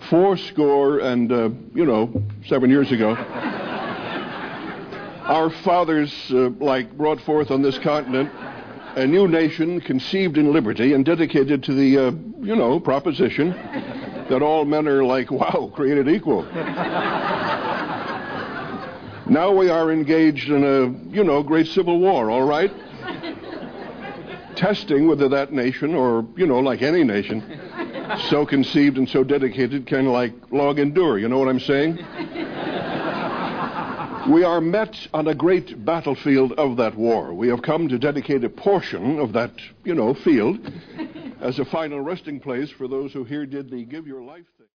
7 years ago, our fathers, brought forth on this continent a new nation conceived in liberty and dedicated to the, proposition that all men are created equal. Now we are engaged in a, great civil war, all right? Testing whether that nation, or, like any nation, so conceived and so dedicated can, long endure. You know what I'm saying? We are met on a great battlefield of that war. We have come to dedicate a portion of that, field as a final resting place for those who here did the give your life thing.